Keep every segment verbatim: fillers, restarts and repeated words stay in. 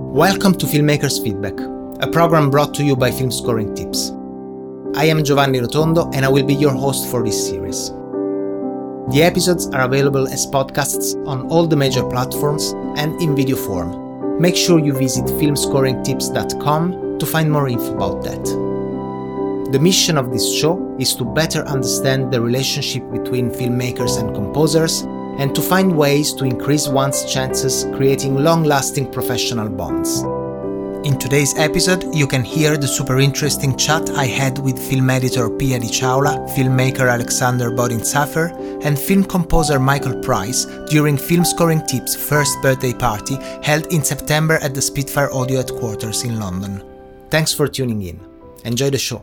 Welcome to Filmmakers Feedback, a program brought to you by Film Scoring Tips. I am Giovanni Rotondo and I will be your host for this series. The episodes are available as podcasts on all the major platforms and in video form. Make sure you visit film scoring tips dot com to find more info about that. The mission of this show is to better understand the relationship between filmmakers and composers and to find ways to increase one's chances creating long-lasting professional bonds. In today's episode, you can hear the super interesting chat I had with film editor Pia Di Ciaula, filmmaker Alexander Bodin-Safer, and film composer Michael Price during Film Scoring Tips' first birthday party held in September at the Spitfire Audio headquarters in London. Thanks for tuning in. Enjoy the show.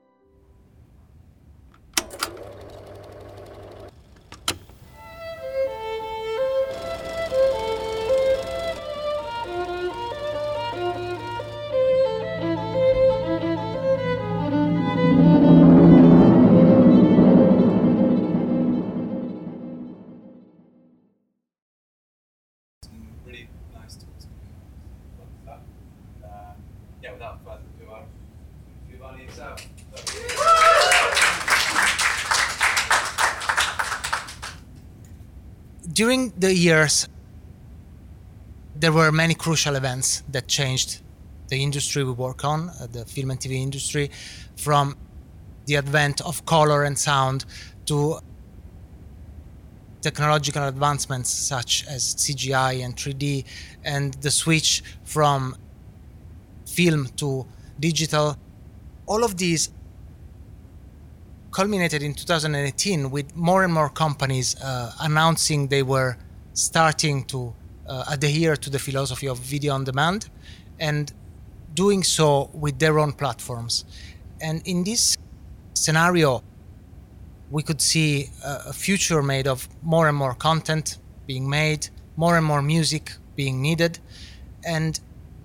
During the years, there were many crucial events that changed the industry we work on, uh, the film and T V industry, from the advent of color and sound to technological advancements such as C G I and three D, and the switch from film to digital. All of these culminated in two thousand eighteen with more and more companies uh, announcing they were starting to uh, adhere to the philosophy of video on demand and doing so with their own platforms. And in this scenario, we could see a, a future made of more and more content being made, more and more music being needed, and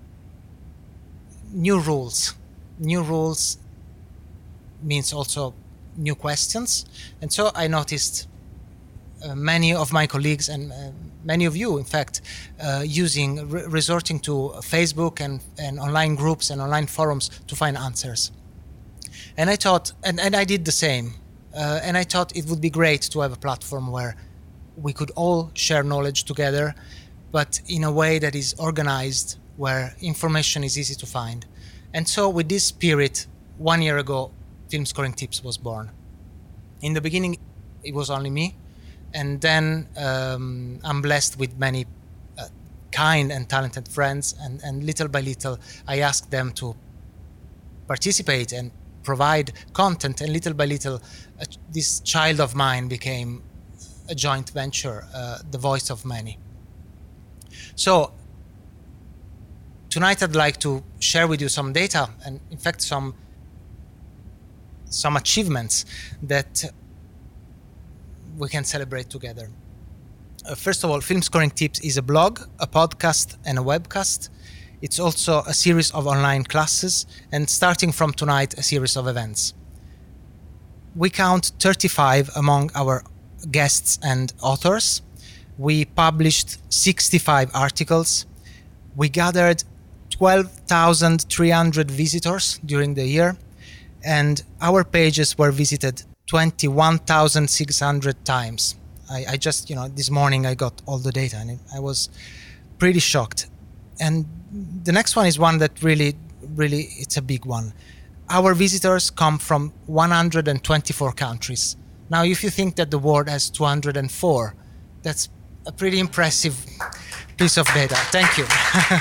new rules. New rules means also new questions. And so I noticed uh, many of my colleagues and uh, many of you, in fact, uh, using, re- resorting to Facebook and, and online groups and online forums to find answers. And I thought, and, and I did the same. Uh, and I thought it would be great to have a platform where we could all share knowledge together, but in a way that is organized, where information is easy to find. And so with this spirit, one year ago, Film Scoring Tips was born. In the beginning, it was only me, and then um, I'm blessed with many uh, kind and talented friends, and, and little by little, I asked them to participate and provide content, and little by little, uh, this child of mine became a joint venture, uh, the voice of many. So tonight I'd like to share with you some data, and in fact some some achievements that we can celebrate together. Uh, first of all, Film Scoring Tips is a blog, a podcast, and a webcast. It's also a series of online classes, and starting from tonight, a series of events. We count thirty-five among our guests and authors. We published sixty-five articles. We gathered twelve thousand three hundred visitors during the year, and our pages were visited twenty-one thousand six hundred times. I, I just, you know, this morning I got all the data and it, I was pretty shocked. And the next one is one that really, really, it's a big one. Our visitors come from one hundred twenty-four countries. Now, if you think that the world has two hundred four, that's a pretty impressive piece of data. Thank you.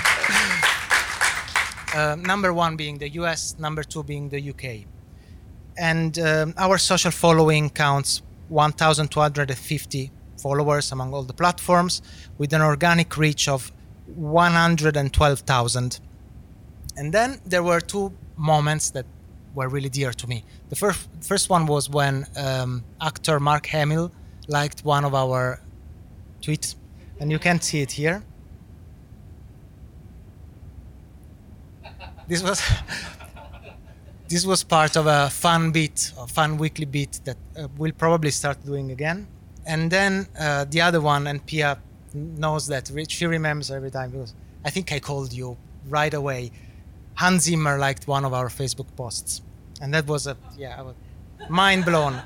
Uh, number one being the U S, number two being the U K. And um, our social following counts one thousand two hundred fifty followers among all the platforms, with an organic reach of one hundred twelve thousand. And then there were two moments that were really dear to me. The first, first one was when um, actor Mark Hamill liked one of our tweets, and you can see it here. This was this was part of a fun beat, a fun weekly beat that uh, we'll probably start doing again. And then uh, the other one, and Pia knows that, she remembers every time, because I think I called you right away. Hans Zimmer liked one of our Facebook posts, and that was a yeah, I was mind blown.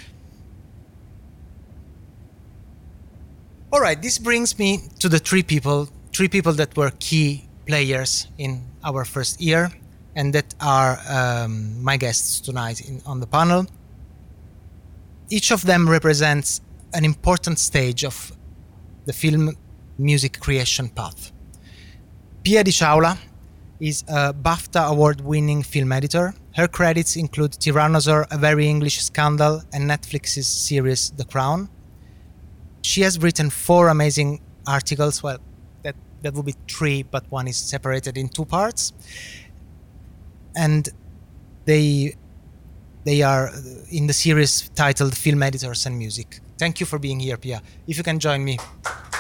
All right, this brings me to the three people, three people that were key players in our first year, and that are um, my guests tonight in, on the panel. Each of them represents an important stage of the film music creation path. Pia Di Ciaula is a BAFTA award-winning film editor. Her credits include Tyrannosaur, A Very English Scandal, and Netflix's series The Crown. She has written four amazing articles. Well, that, that would be three, but one is separated in two parts. And they, they are in the series titled Film Editors and Music. Thank you for being here, Pia. If you can join me.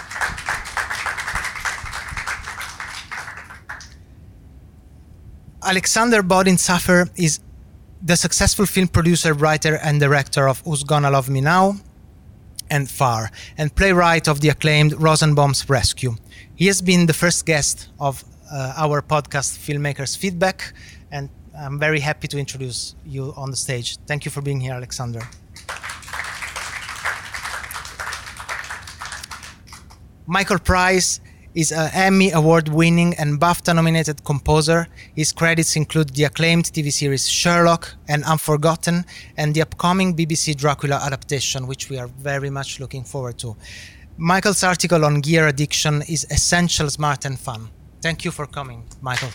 Alexander Bodin-Saffer is the successful film producer, writer, and director of Who's Gonna Love Me Now and Far, and playwright of the acclaimed Rosenbaum's Rescue. He has been the first guest of uh, our podcast, Filmmakers Feedback, and I'm very happy to introduce you on the stage. Thank you for being here, Alexander. Michael Price is an Emmy Award-winning and BAFTA-nominated composer. His credits include the acclaimed T V series Sherlock and Unforgotten, and the upcoming B B C Dracula adaptation, which we are very much looking forward to. Michael's article on gear addiction is essential, smart, and fun. Thank you for coming, Michael.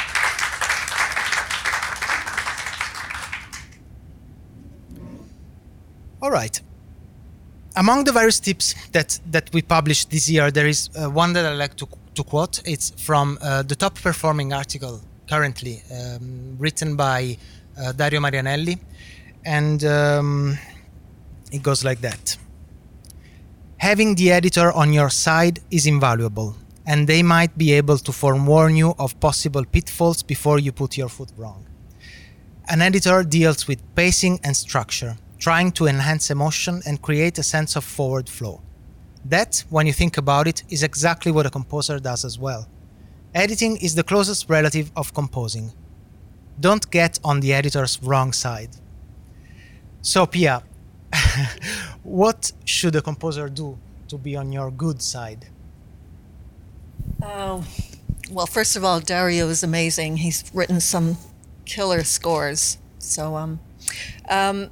All right. Among the various tips that, that we published this year, there is uh, one that I like to, to quote. It's from uh, the top performing article currently, um, written by uh, Dario Marianelli. And um, it goes like that. Having the editor on your side is invaluable, and they might be able to forewarn you of possible pitfalls before you put your foot wrong. An editor deals with pacing and structure, trying to enhance emotion and create a sense of forward flow. That, when you think about it, is exactly what a composer does as well. Editing is the closest relative of composing. Don't get on the editor's wrong side. So, Pia, what should a composer do to be on your good side? Uh, well, first of all, Dario is amazing. He's written some killer scores. So, um, um,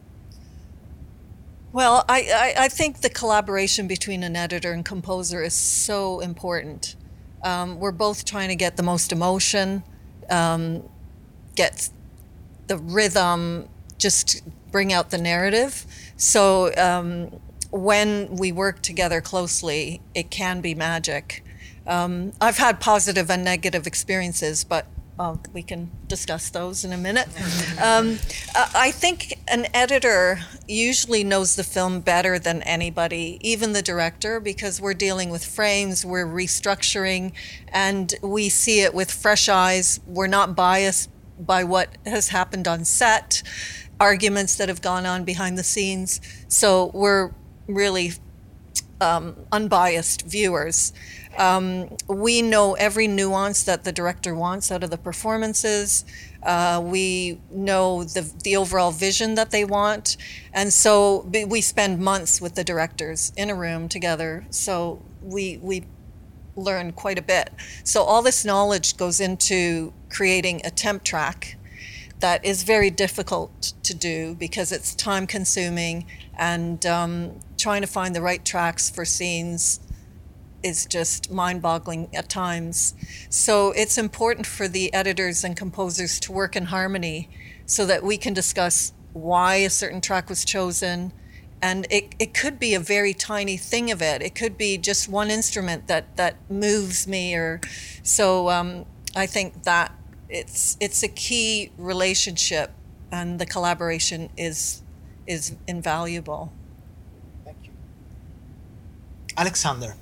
Well, I, I, I think the collaboration between an editor and composer is so important. Um, we're both trying to get the most emotion, um, get the rhythm, just bring out the narrative. So um, when we work together closely, it can be magic. Um, I've had positive and negative experiences, but Oh, we can discuss those in a minute. Um, I think an editor usually knows the film better than anybody, even the director, because we're dealing with frames, we're restructuring, and we see it with fresh eyes. We're not biased by what has happened on set, arguments that have gone on behind the scenes. So we're really um, unbiased viewers. Um, we know every nuance that the director wants out of the performances. Uh, we know the the overall vision that they want. And so we spend months with the directors in a room together. So we we learn quite a bit. So all this knowledge goes into creating a temp track that is very difficult to do because it's time consuming, and um, trying to find the right tracks for scenes is just mind-boggling at times. So it's important for the editors and composers to work in harmony so that we can discuss why a certain track was chosen. And it, it could be a very tiny thing of it. It could be just one instrument that, that moves me. Or so um, I think that it's it's a key relationship, and the collaboration is is invaluable. Thank you. Alexander,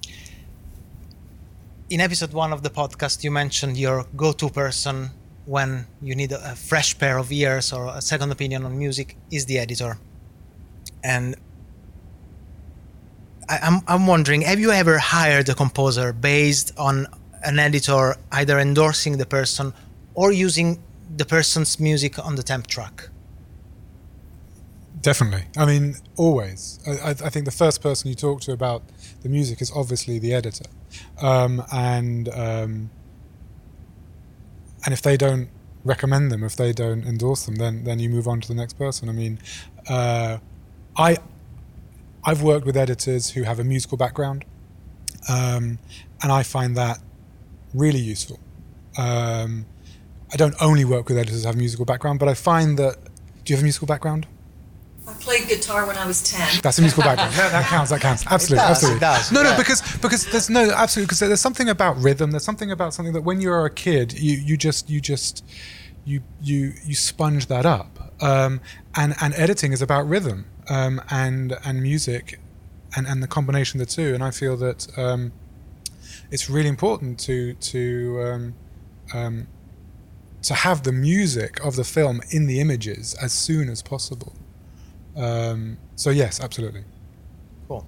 in episode one of the podcast, you mentioned your go-to person when you need a fresh pair of ears or a second opinion on music is the editor. And I, I'm I'm wondering, have you ever hired a composer based on an editor either endorsing the person or using the person's music on the temp track? Definitely. I mean, always. I, I think the first person you talk to about the music is obviously the editor, um, and um, and if they don't recommend them, if they don't endorse them, then then you move on to the next person. I mean, uh, I I've worked with editors who have a musical background, um, and I find that really useful. Um, I don't only work with editors who have a musical background, but I find that. Do you have a musical background? I played guitar when I was ten. That's a musical background. that, that counts. That counts. Absolutely. It does, absolutely. It does, no, yeah. no, because because there's no absolutely because there's something about rhythm. There's something about something that when you're a kid, you you just you just you you you sponge that up. Um, and and editing is about rhythm um, and and music, and and the combination of the two. And I feel that um, it's really important to to um, um, to have the music of the film in the images as soon as possible. Um, so yes, absolutely. Cool.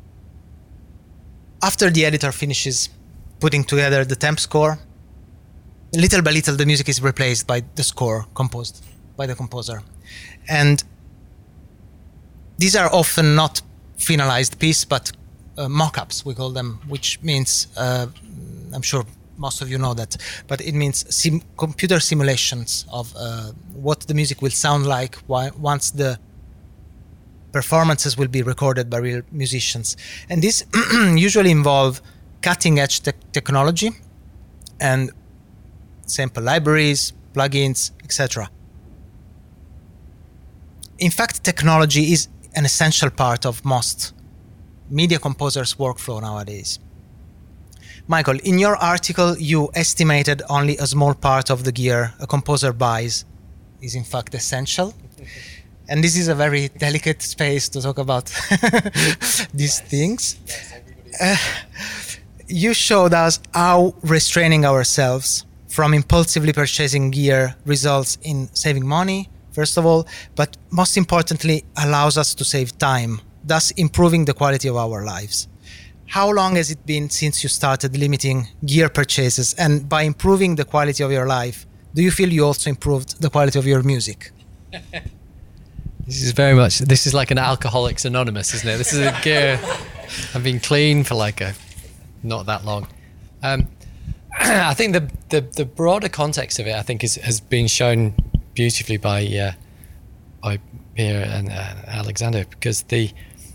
After the editor finishes putting together the temp score, little by little the music is replaced by the score composed by the composer. And these are often not finalized pieces, but uh, mock-ups, we call them, which means, uh, I'm sure most of you know that, but it means sim- computer simulations of uh, what the music will sound like wh- once the performances will be recorded by real musicians. And this usually involve cutting-edge te- technology and sample libraries, plugins, et cetera. In fact, technology is an essential part of most media composers' workflow nowadays. Michael, in your article, you estimated only a small part of the gear a composer buys is in fact essential. And this is a very delicate space to talk about these yes. things. Yes, uh, you showed us how restraining ourselves from impulsively purchasing gear results in saving money, first of all, but most importantly, allows us to save time, thus improving the quality of our lives. How long has it been since you started limiting gear purchases? And by improving the quality of your life, do you feel you also improved the quality of your music? This is very much, this is like an Alcoholics Anonymous, isn't it? This is a gear, I've been clean for like a, not that long. Um, I think the, the the broader context of it, I think, is, has been shown beautifully by uh, by Pia and uh, Alexander, because the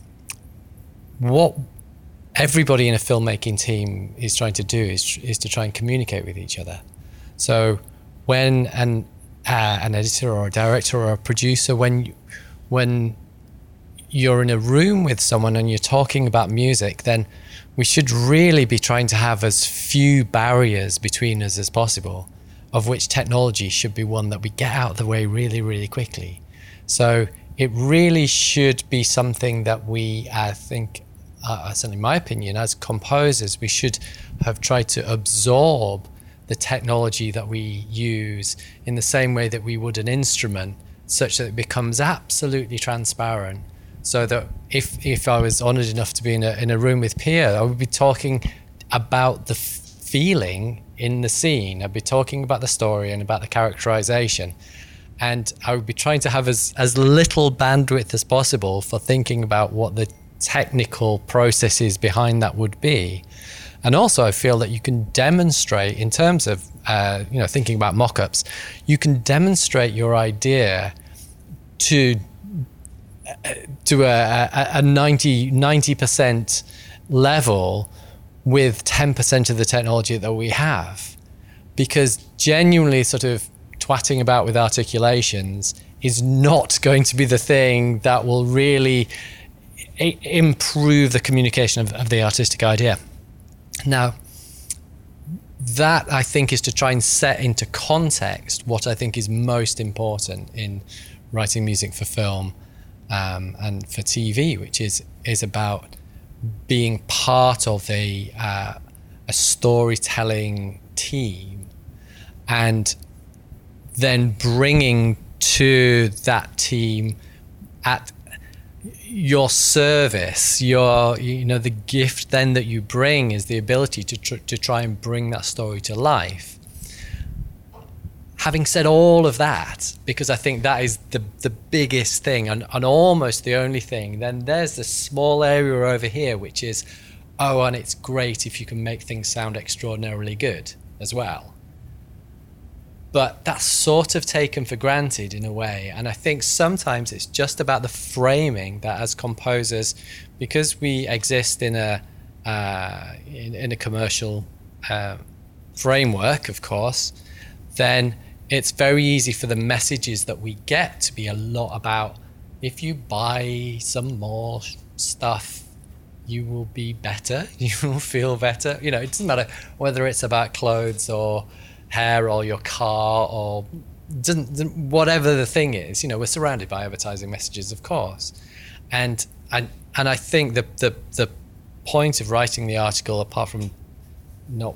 what everybody in a filmmaking team is trying to do is is to try and communicate with each other. So when an uh, an editor or a director or a producer, when when you're in a room with someone and you're talking about music, then we should really be trying to have as few barriers between us as possible, of which technology should be one that we get out of the way really, really quickly. So it really should be something that we, I think, uh, certainly in my opinion, as composers, we should have tried to absorb the technology that we use in the same way that we would an instrument, such that it becomes absolutely transparent. So that if if I was honoured enough to be in a in a room with Pia, I would be talking about the f- feeling in the scene. I'd be talking about the story and about the characterization, and I would be trying to have as as little bandwidth as possible for thinking about what the technical processes behind that would be. And also, I feel that you can demonstrate, in terms of uh, you know thinking about mock-ups, you can demonstrate your idea to. to a, a, a ninety percent level with ten percent of the technology that we have. Because genuinely sort of twatting about with articulations is not going to be the thing that will really I- improve the communication of, of the artistic idea. Now, that I think is to try and set into context what I think is most important in writing music for film Um, and for T V, which is is about being part of a uh, a storytelling team, and then bringing to that team at your service, your, you know, the gift then that you bring is the ability to tr- to try and bring that story to life. Having said all of that, because I think that is the the biggest thing and, and almost the only thing, then there's this small area over here which is, oh, and it's great if you can make things sound extraordinarily good as well. But that's sort of taken for granted in a way. And I think sometimes it's just about the framing that as composers, because we exist in a uh, in, in a commercial uh, framework, of course, then it's very easy for the messages that we get to be a lot about, if you buy some more stuff, you will be better, you will feel better. You know, it doesn't matter whether it's about clothes or hair or your car or doesn't, whatever the thing is. You know, we're surrounded by advertising messages, of course. And and and I think the the the point of writing the article, apart from not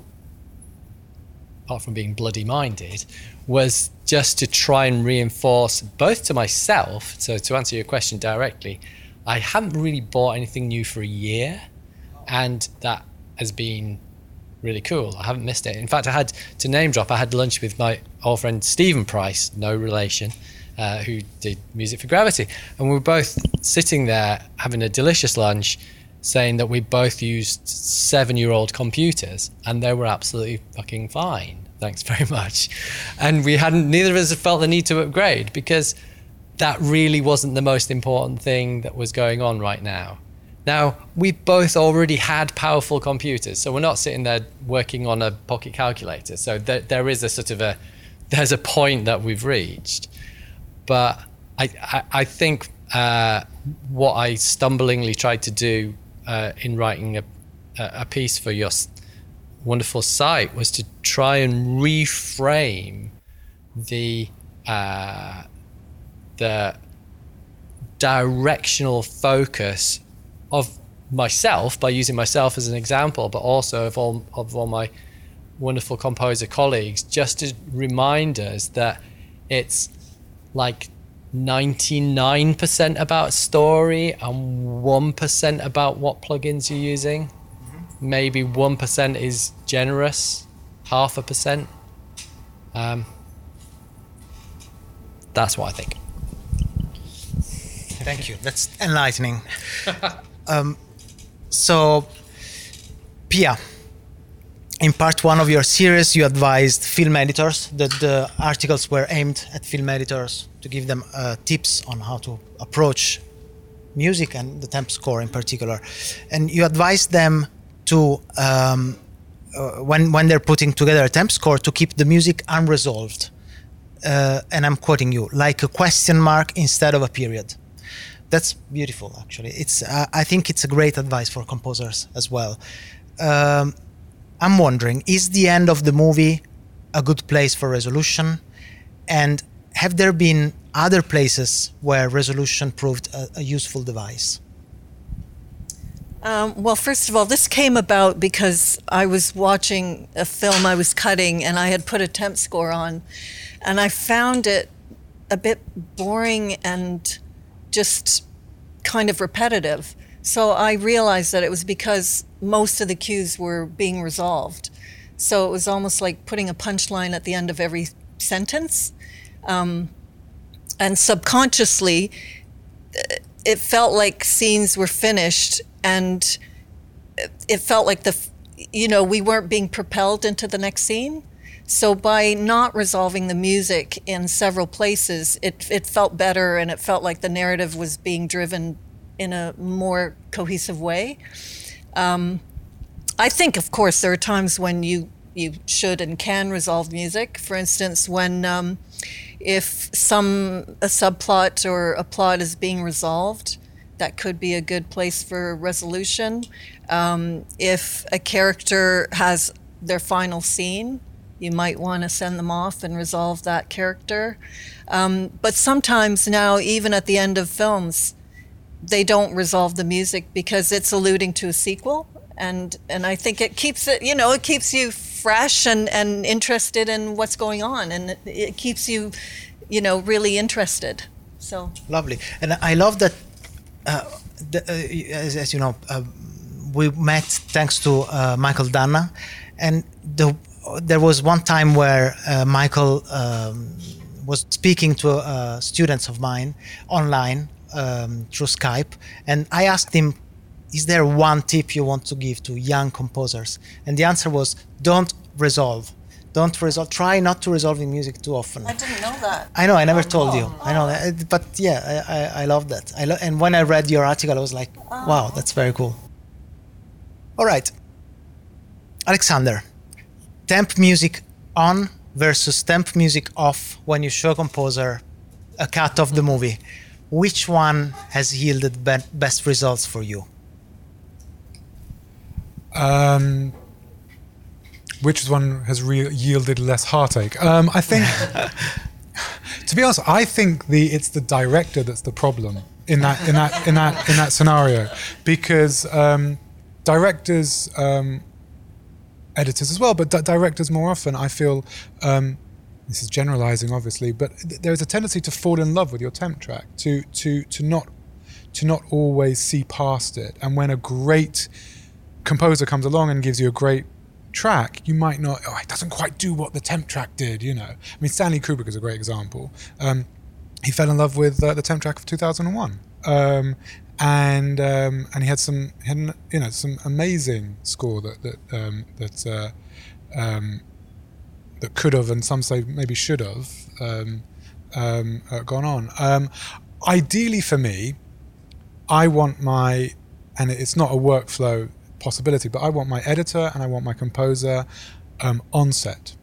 apart from being bloody minded, was just to try and reinforce both to myself. So to answer your question directly, I haven't really bought anything new for a year, and that has been really cool. I haven't missed it. In fact, I had to name drop. I had lunch with my old friend Stephen Price, no relation, uh, who did music for Gravity, and we were both sitting there having a delicious lunch, saying that we both used seven-year-old computers, and they were absolutely fucking fine. Thanks very much. And we hadn't. Neither of us had felt the need to upgrade because that really wasn't the most important thing that was going on right now. Now, we both already had powerful computers, so we're not sitting there working on a pocket calculator. So there, there is a sort of a, there's a point that we've reached. But I, I, I think uh, what I stumblingly tried to do uh, in writing a, a piece for your wonderful site was to try and reframe the uh, the directional focus of myself by using myself as an example, but also of all of all my wonderful composer colleagues, just to remind us that it's like ninety-nine percent about story and one percent about what plugins you're using. Mm-hmm. Maybe one percent is generous, half a percent. Um, that's what I think. Thank you. That's enlightening. um, so, Pia, in part one of your series, you advised film editors that the articles were aimed at film editors to give them uh, tips on how to approach music and the temp score in particular. And you advised them to, um, uh, when, when they're putting together a temp score, to keep the music unresolved. Uh, and I'm quoting you, like a question mark instead of a period. That's beautiful, actually. It's uh, I think it's a great advice for composers as well. Um, I'm wondering, is the end of the movie a good place for resolution? And have there been other places where resolution proved a, a useful device? Um, well, first of all, this came about because I was watching a film I was cutting and I had put a temp score on, and I found it a bit boring and just kind of repetitive. So I realized that it was because most of the cues were being resolved. So it was almost like putting a punchline at the end of every sentence. Um, and subconsciously, it felt like scenes were finished, and it felt like the, you know, we weren't being propelled into the next scene. So by not resolving the music in several places, it it felt better, and it felt like the narrative was being driven in a more cohesive way. Um, I think, of course, there are times when you, you should and can resolve music. For instance, when um, if some a subplot or a plot is being resolved, that could be a good place for resolution. Um, if a character has their final scene, you might want to send them off and resolve that character. Um, but sometimes now, even at the end of films, they don't resolve the music because it's alluding to a sequel. And and I think it keeps it, you know, it keeps you fresh and, and interested in what's going on. And it, it keeps you, you know, really interested. So lovely. And I love that uh, the, uh, as, as you know, uh, we met thanks to uh, Michael Danna, and the, there was one time where uh, Michael um, was speaking to uh, students of mine online um, through Skype, and I asked him, is there one tip you want to give to young composers? And the answer was, don't resolve. Don't resolve. Try not to resolve in music too often. I didn't know that. I know. I never told you. I know. That, but yeah, I, I, I love that. I lo- and when I read your article, I was like, wow, that's very cool. All right, Alexander, temp music on versus temp music off when you show a composer a cut of the movie. Which one has yielded be- best results for you? Um, which one has re- yielded less heartache? Um, I think, to be honest, I think the it's the director that's the problem in that in that in that in that scenario, because um, directors, um, editors as well, but di- directors more often, I feel. Um, this is generalizing, obviously, but th- there is a tendency to fall in love with your temp track, to to to not to not always see past it, and when a great composer comes along and gives you a great track, you might not, oh, it doesn't quite do what the temp track did, you know. I mean, Stanley Kubrick is a great example. Um, he fell in love with uh, the temp track of two thousand one. Um, and um, and he had some, he had, you know, some amazing score that that um, that uh, um, that could have, and some say maybe should have, um, um, uh, gone on. Um, ideally for me, I want my, and it's not a workflow possibility, but I want my editor and I want my composer um, on set.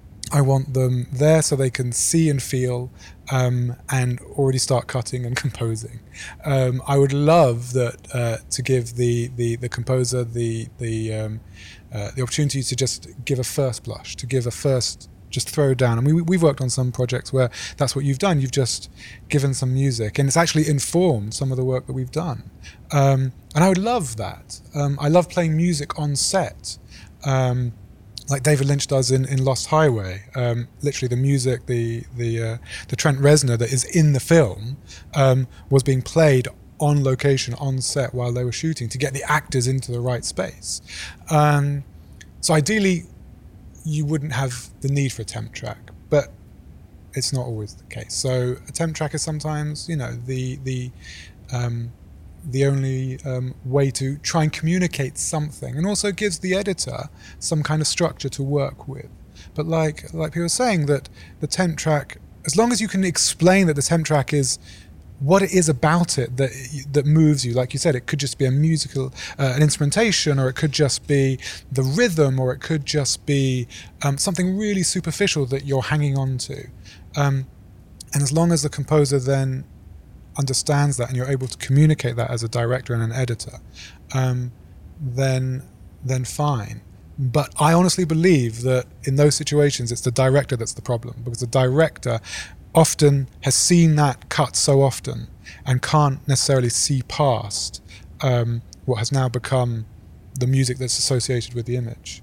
I want them there so they can see and feel um, and already start cutting and composing. Um, I would love that uh, to give the the, the composer the the um, uh, the opportunity to just give a first blush, to give a first, just throw down. And we, we've worked on some projects where that's what you've done. You've just given some music, and it's actually informed some of the work that we've done. Um, and I would love that. Um, I love playing music on set, um, like David Lynch does in, in Lost Highway. Um, literally, the music, the the uh, the Trent Reznor that is in the film um, was being played on location, on set while they were shooting to get the actors into the right space. Um, so ideally, you wouldn't have the need for a temp track, but it's not always the case. So a temp track is sometimes, you know, the the um, the only um, way to try and communicate something, and also gives the editor some kind of structure to work with. But like like people were saying, that the temp track, as long as you can explain that the temp track is what it is about it that that moves you, like you said, it could just be a musical, uh, an instrumentation, or it could just be the rhythm, or it could just be um, something really superficial that you're hanging on to. Um, and as long as the composer then understands that and you're able to communicate that as a director and an editor, um, then then fine. But I honestly believe that in those situations it's the director that's the problem, because the director often has seen that cut so often and can't necessarily see past um, what has now become the music that's associated with the image.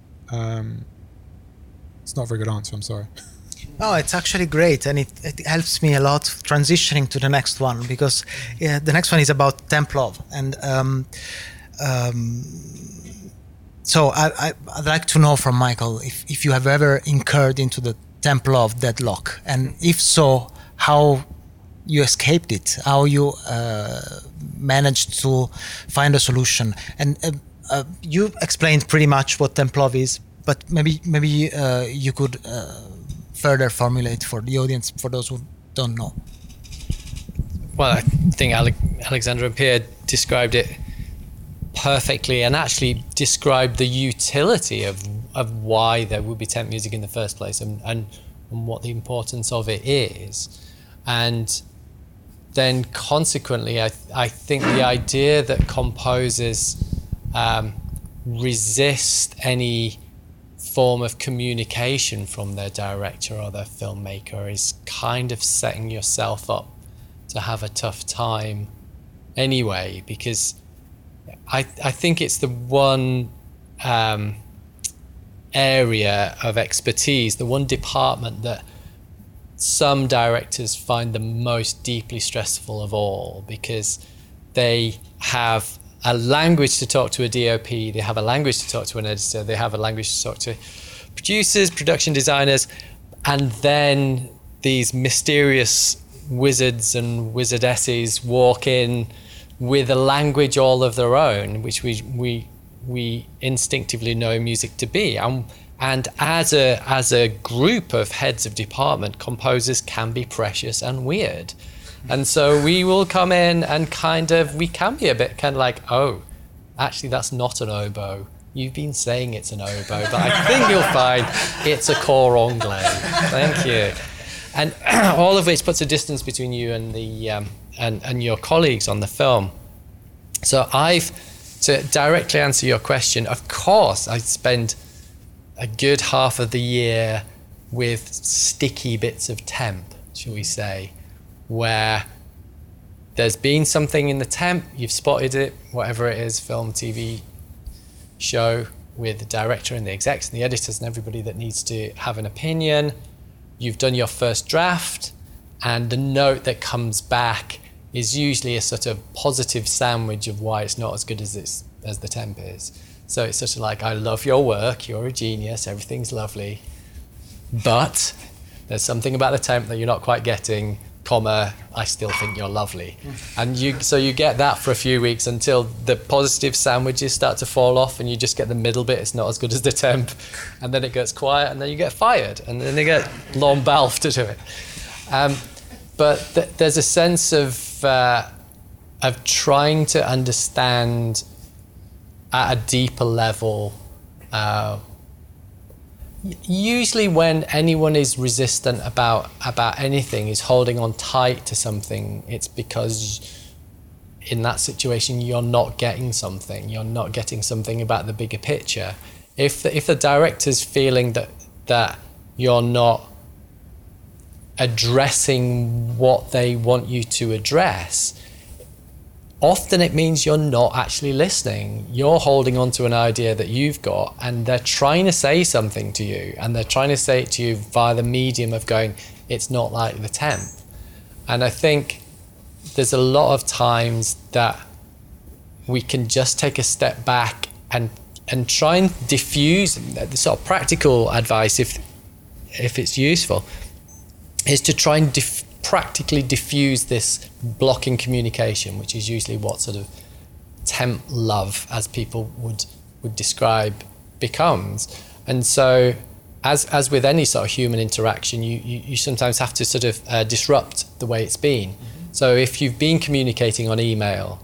Um, it's not a very good answer, I'm sorry. No, it's actually great, and it, it helps me a lot transitioning to the next one, because uh, the next one is about temp love, and um, um, so I, I, I'd like to know from Michael if, if you have ever incurred into the temp love deadlock, and if so, how you escaped it, how you uh, managed to find a solution. And uh, uh, you explained pretty much what temp love is, but maybe maybe uh, you could uh, further formulate for the audience, for those who don't know. Well, I think Ale- Alexander and Pierre described it perfectly, and actually described the utility of of why there would be temp music in the first place, and, and, and what the importance of it is. And then consequently, I, I think the idea that composers um, resist any form of communication from their director or their filmmaker is kind of setting yourself up to have a tough time anyway, because I, I think it's the one um, area of expertise, the one department that some directors find the most deeply stressful of all, because they have a language to talk to a D O P, they have a language to talk to an editor, they have a language to talk to producers, production designers, and then these mysterious wizards and wizardesses walk in with a language all of their own, which we we we instinctively know music to be. And and as a as a group of heads of department, composers can be precious and weird. And so we will come in and kind of, we can be a bit kind of like, oh, actually that's not an oboe. You've been saying it's an oboe, but I think you'll find it's a cor anglais. Thank you. And all of which puts a distance between you and the um, and, and your colleagues on the film. So I've, to directly answer your question, of course I spend a good half of the year with sticky bits of temp, shall we say, where there's been something in the temp, you've spotted it, whatever it is, film, T V show, with the director and the execs and the editors and everybody that needs to have an opinion. You've done your first draft, and the note that comes back is usually a sort of positive sandwich of why it's not as good as it's as the temp is. So it's sort of like, I love your work, you're a genius, everything's lovely, but there's something about the temp that you're not quite getting, comma, I still think you're lovely. And you so you get that for a few weeks until the positive sandwiches start to fall off and you just get the middle bit, it's not as good as the temp, and then it gets quiet and then you get fired and then they get Lon Balfe to do it. Um, but th- there's a sense of uh, of trying to understand at a deeper level. Uh, Usually when anyone is resistant about about anything, is holding on tight to something, it's because in that situation you're not getting something. You're not getting something about the bigger picture. If the, if the director's feeling that that you're not addressing what they want you to address, often it means you're not actually listening. You're holding on to an idea that you've got, and they're trying to say something to you, and they're trying to say it to you via the medium of going, it's not like the temp. And I think there's a lot of times that we can just take a step back and and try and diffuse. The sort of practical advice, if if it's useful, is to try and diffuse practically diffuse this blocking communication, which is usually what sort of temp love, as people would would describe, becomes. And so as as with any sort of human interaction, you you, you sometimes have to sort of uh, disrupt the way it's been. Mm-hmm. So if you've been communicating on email,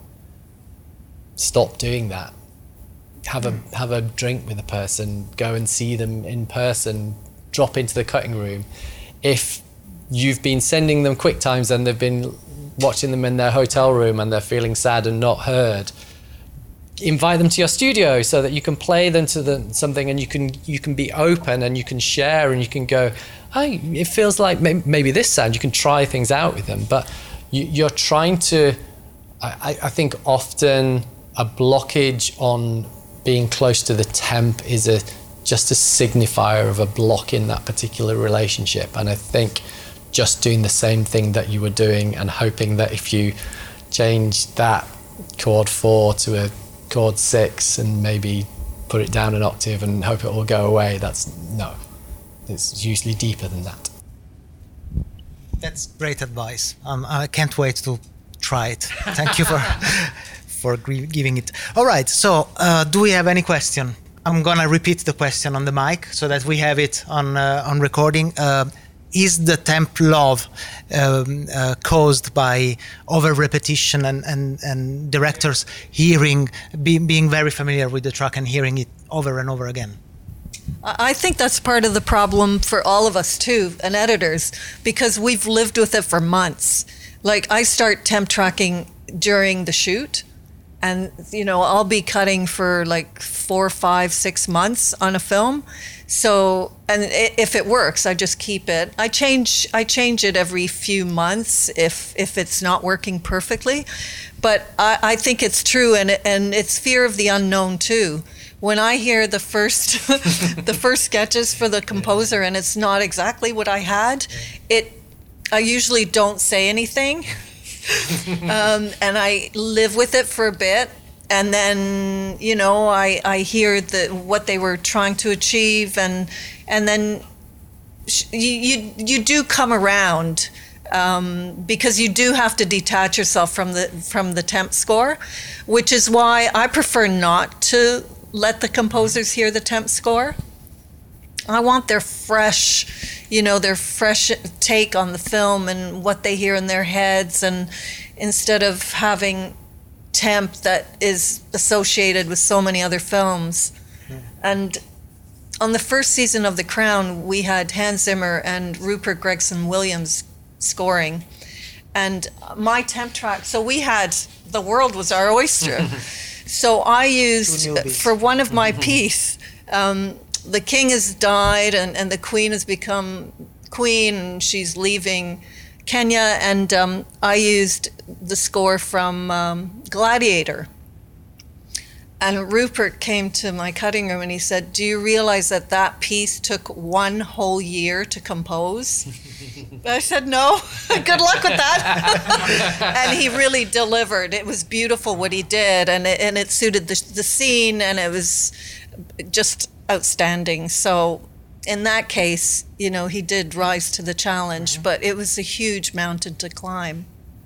stop doing that. Have mm. a have a drink with a person, go and see them in person, drop into the cutting room. If you've been sending them quick times and they've been watching them in their hotel room and they're feeling sad and not heard, invite them to your studio so that you can play them to the, something, and you can you can be open and you can share and you can go, hey, it feels like maybe, maybe this sound. You can try things out with them, but you, you're trying to, I, I think often a blockage on being close to the temp is a just a signifier of a block in that particular relationship. And I think just doing the same thing that you were doing and hoping that if you change that chord four to a chord six and maybe put it down an octave and hope it will go away, that's no. It's usually deeper than that. That's great advice. Um, I can't wait to try it. Thank you for for giving it. All right, so uh, do we have any question? I'm gonna repeat the question on the mic so that we have it on uh, on recording. Uh, Is the temp love um, uh, caused by over repetition and, and, and directors hearing, be, being very familiar with the track and hearing it over and over again? I think that's part of the problem for all of us too, and editors, because we've lived with it for months. Like, I start temp tracking during the shoot, and you know, I'll be cutting for like four, five, six months on a film. So, and if it works, I just keep it. I change I change it every few months if if it's not working perfectly. But I, I think it's true, and and it's fear of the unknown too. When I hear the first the first sketches for the composer and it's not exactly what I had, it I usually don't say anything. um, and I live with it for a bit. And then, you know, I, I hear the, what they were trying to achieve, and and then sh- you, you you do come around, um, because you do have to detach yourself from the from the temp score, which is why I prefer not to let the composers hear the temp score. I want their fresh, you know, their fresh take on the film and what they hear in their heads, and instead of having temp that is associated with so many other films. Yeah. And on the first season of The Crown, we had Hans Zimmer and Rupert Gregson Williams scoring, and my temp track, so we had The World Was Our Oyster. So I used, for one of my piece, um, the king has died, and, and the queen has become queen, and she's leaving Kenya, and um, I used the score from um, Gladiator. And Rupert came to my cutting room and he said, "Do you realize that that piece took one whole year to compose?" I said, "No, good luck with that." And he really delivered. It was beautiful what he did, and it, and it suited the, the scene, and it was just outstanding. So in that case, you know, he did rise to the challenge, mm-hmm. but it was a huge mountain to climb.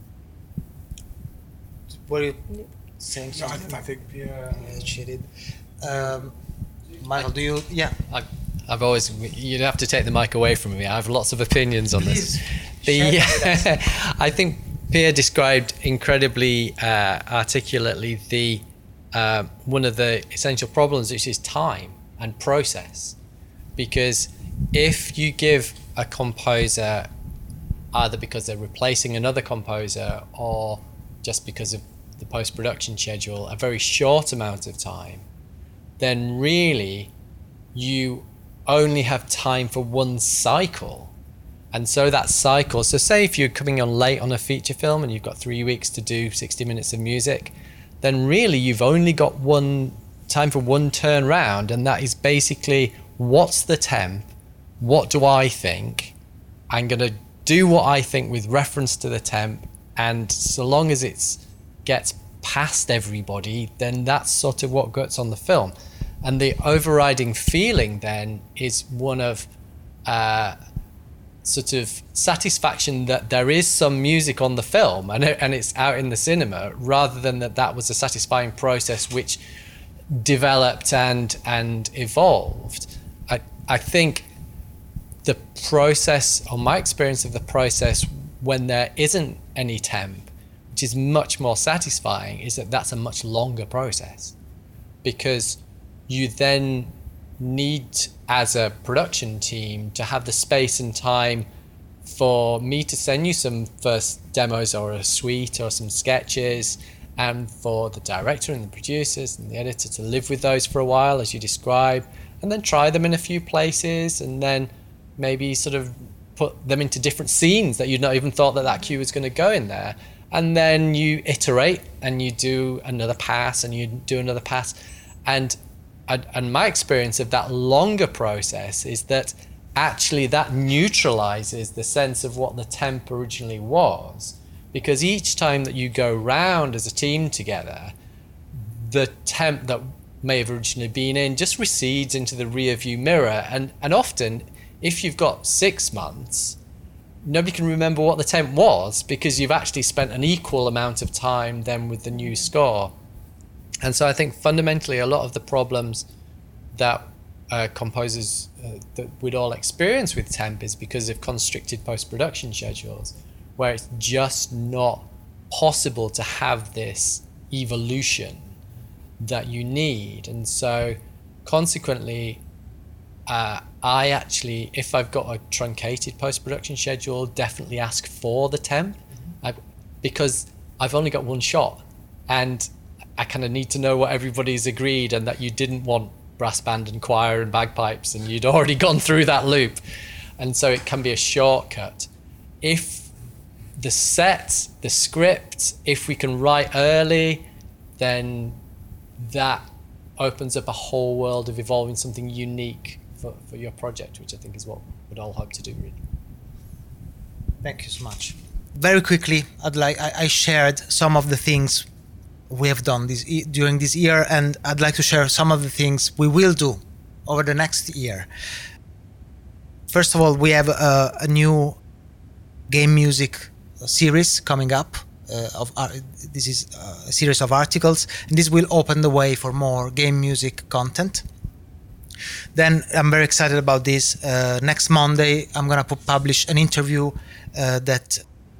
What are you saying? No, I, I think, yeah. yeah she did. Um, Michael, do you? Yeah. I, I've always, you'd have to take the mic away from me. I have lots of opinions on this. Please, the, I think Pierre described incredibly uh, articulately the uh, one of the essential problems, which is time and process. Because if you give a composer, either because they're replacing another composer or just because of the post-production schedule, a very short amount of time, then really you only have time for one cycle. And so that cycle, so say if you're coming on late on a feature film and you've got three weeks to do sixty minutes of music, then really you've only got one time for one turn round, and that is basically, what's the temp? What do I think? I'm going to do what I think with reference to the temp, and so long as it gets past everybody, then that's sort of what gets on the film. And the overriding feeling then is one of uh, sort of satisfaction that there is some music on the film and, it, and it's out in the cinema, rather than that that was a satisfying process which developed and and evolved. I, I think the process, or my experience of the process when there isn't any temp, which is much more satisfying, is that that's a much longer process, because you then need, as a production team, to have the space and time for me to send you some first demos or a suite or some sketches, and for the director and the producers and the editor to live with those for a while, as you describe, and then try them in a few places, and then maybe sort of put them into different scenes that you'd not even thought that that cue was going to go in there. And then you iterate and you do another pass and you do another pass. And and my experience of that longer process is that actually that neutralizes the sense of what the temp originally was, because each time that you go round as a team together, the temp that may have originally been in just recedes into the rear view mirror. And, and often, if you've got six months, nobody can remember what the temp was, because you've actually spent an equal amount of time then with the new score. And so I think fundamentally a lot of the problems that uh, composers uh, that we'd all experience with temp is because of constricted post-production schedules, where it's just not possible to have this evolution that you need. And so consequently, uh, I actually, if I've got a truncated post-production schedule, definitely ask for the temp, mm-hmm. I, because I've only got one shot, and I kind of need to know what everybody's agreed, and that you didn't want brass band and choir and bagpipes, and you'd already gone through that loop. And so it can be a shortcut. If the set, the script, if we can write early, then that opens up a whole world of evolving something unique for, for your project, which I think is what we'd all hope to do, really. Thank you so much. very quickly, I'd like I, I shared some of the things we have done this e- during this year, and I'd like to share some of the things we will do over the next year. First of all, we have a, a new game music series coming up. Uh, of uh, this is a series of articles, and this will open the way for more game music content. Then I'm very excited about this. Uh, next Monday, I'm gonna pu- publish an interview uh, that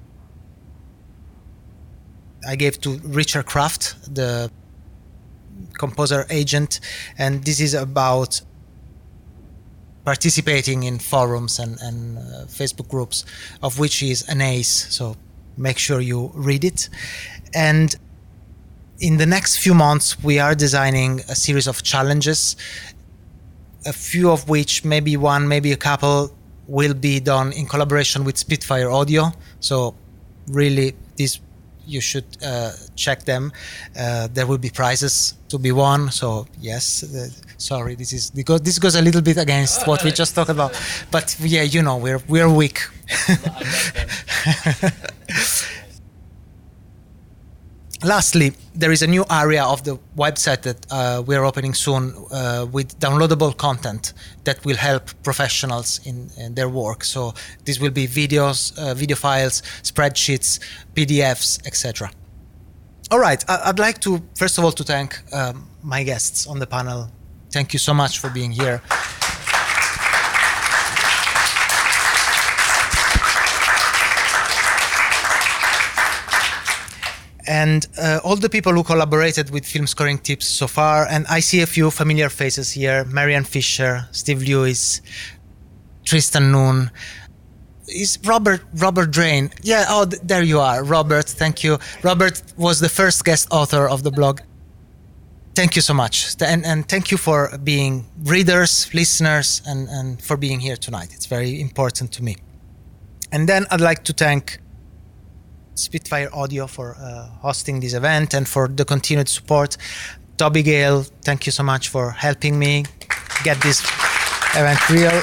I gave to Richard Kraft, the composer agent, and this is about participating in forums and, and uh, Facebook groups, of which he is an ace. So make sure you read it. And in the next few months, we are designing a series of challenges, a few of which, maybe one, maybe a couple, will be done in collaboration with Spitfire Audio. So really, this you should uh, check them. Uh, there will be prizes to be won. So yes, the, sorry, this is because this goes a little bit against what we just talked about. But yeah, you know, we're we're weak. Lastly, there is a new area of the website that uh, we are opening soon uh, with downloadable content that will help professionals in, in their work. So this will be videos, uh, video files, spreadsheets, P D Fs, et cetera. All right, I- I'd like to first of all to thank um, my guests on the panel. Thank you so much for being here. And uh, all the people who collaborated with Film Scoring Tips so far, and I see a few familiar faces here: Marianne Fisher, Steve Lewis, Tristan Noon. Is Robert Robert Drain? Yeah, oh, th- there you are, Robert. Thank you. Robert was the first guest author of the blog. Thank you so much, and and thank you for being readers, listeners, and and for being here tonight. It's very important to me. And then I'd like to thank Spitfire Audio for uh, hosting this event and for the continued support. Toby Gale, thank you so much for helping me get this event real.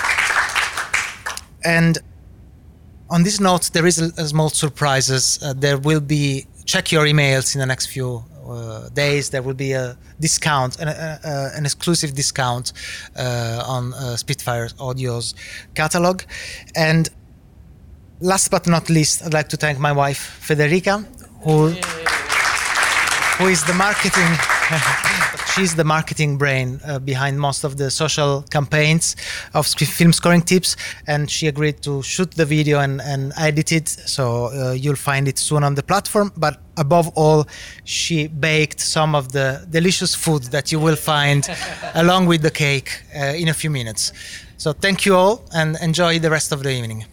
And on this note, there is a, a small surprises. Uh, there will be, check your emails in the next few uh, days. There will be a discount, an, uh, uh, an exclusive discount uh, on uh, Spitfire Audio's catalog. And last but not least, I'd like to thank my wife, Federica, who, who is the marketing, she's the marketing brain uh, behind most of the social campaigns of Film Scoring Tips, and she agreed to shoot the video and, and edit it, so uh, you'll find it soon on the platform. But above all, she baked some of the delicious food that you will find along with the cake uh, in a few minutes. So thank you all, and enjoy the rest of the evening.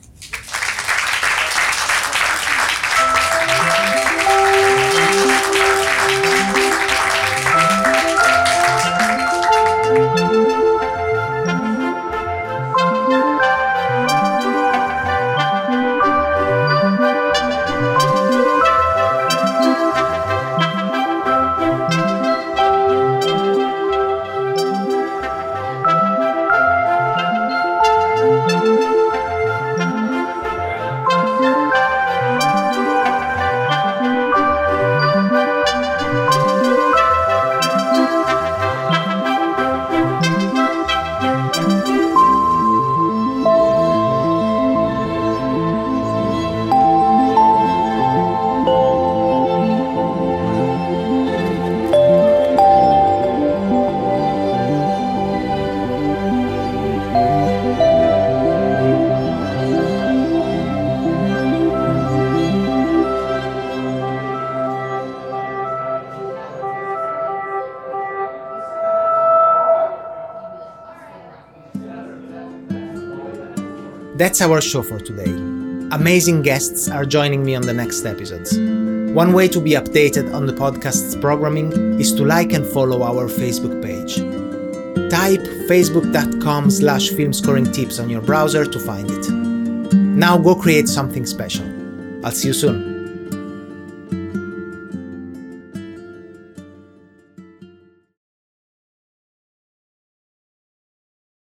That's our show for today. Amazing guests are joining me on the next episodes. One way to be updated on the podcast's programming is to like and follow our Facebook page. Type facebook.com slash filmscoringtips on your browser to find it. Now go create something special. I'll see you soon.